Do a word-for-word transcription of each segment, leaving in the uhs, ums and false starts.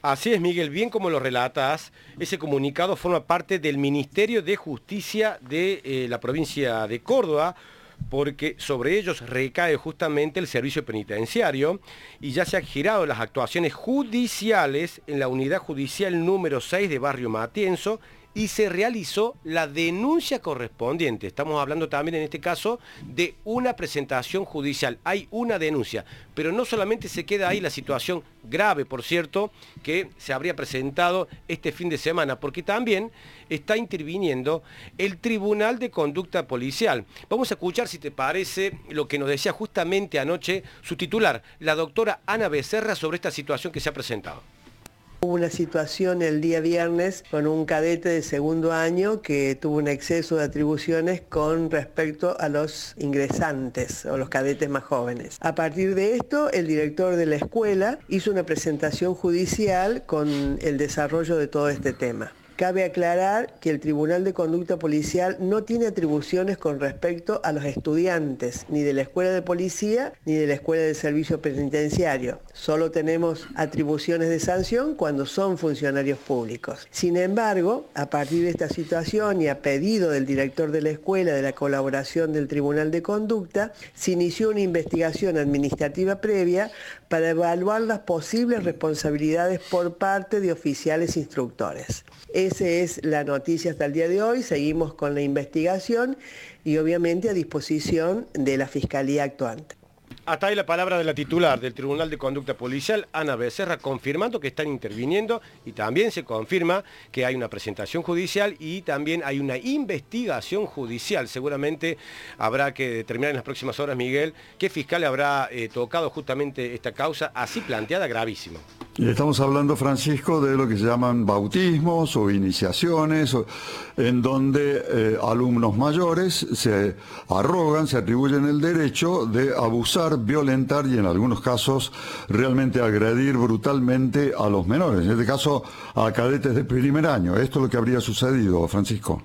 Así es, Miguel, bien como lo relatas, ese comunicado forma parte del Ministerio de Justicia de eh, la provincia de Córdoba, porque sobre ellos recae justamente el servicio penitenciario y ya se han girado las actuaciones judiciales en la unidad judicial número seis de Barrio Matienzo y se realizó la denuncia correspondiente. Estamos hablando también en este caso de una presentación judicial. Hay una denuncia, pero no solamente se queda ahí la situación grave, por cierto, que se habría presentado este fin de semana, porque también está interviniendo el Tribunal de Conducta Policial. Vamos a escuchar, si te parece, lo que nos decía justamente anoche su titular, la doctora Ana Becerra, sobre esta situación que se ha presentado. Hubo una situación el día viernes con un cadete de segundo año que tuvo un exceso de atribuciones con respecto a los ingresantes o los cadetes más jóvenes. A partir de esto, el director de la escuela hizo una presentación judicial con el desarrollo de todo este tema. Cabe aclarar que el Tribunal de Conducta Policial no tiene atribuciones con respecto a los estudiantes, ni de la Escuela de Policía, ni de la Escuela de Servicio Penitenciario. Solo tenemos atribuciones de sanción cuando son funcionarios públicos. Sin embargo, a partir de esta situación y a pedido del director de la escuela, de la colaboración del Tribunal de Conducta, se inició una investigación administrativa previa para evaluar las posibles responsabilidades por parte de oficiales instructores. Esa es la noticia hasta el día de hoy, seguimos con la investigación y obviamente a disposición de la Fiscalía actuante. Hasta ahí la palabra de la titular del Tribunal de Conducta Policial, Ana Becerra, confirmando que están interviniendo y también se confirma que hay una presentación judicial y también hay una investigación judicial. Seguramente habrá que determinar en las próximas horas, Miguel, qué fiscal habrá eh, tocado justamente esta causa así planteada gravísima. Y estamos hablando, Francisco, de lo que se llaman bautismos o iniciaciones, o, en donde eh, alumnos mayores se arrogan, se atribuyen el derecho de abusar, violentar y en algunos casos realmente agredir brutalmente a los menores, en este caso a cadetes de primer año. Esto es lo que habría sucedido, Francisco.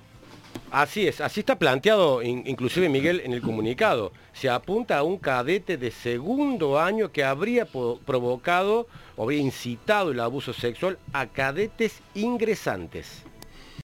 Así es, así está planteado, inclusive Miguel, en el comunicado. Se apunta a un cadete de segundo año que habría provocado o habría incitado el abuso sexual a cadetes ingresantes.